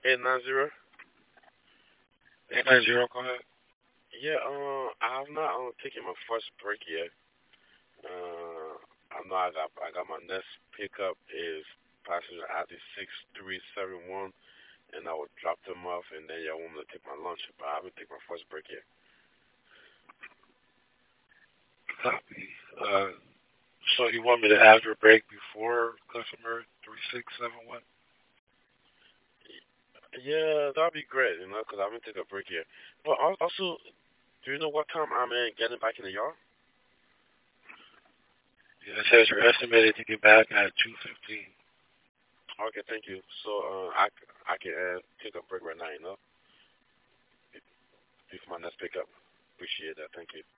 890. 890, go ahead. Yeah, I've not taken my first break yet. Uh, I know I got my next pickup is passenger ID 6371, and I will drop them off, and then y'all want me to take my lunch, but I haven't taken my first break yet. Copy. So you want me to add your break before customer 3671? Yeah, that'd be great, because I haven't taken a break yet. But also, do you know what time I'm getting back in the yard? Yeah, it says you're estimated to get back at 2:15. Okay, thank you. So, I can take a break right now, before my next pickup. Appreciate that. Thank you.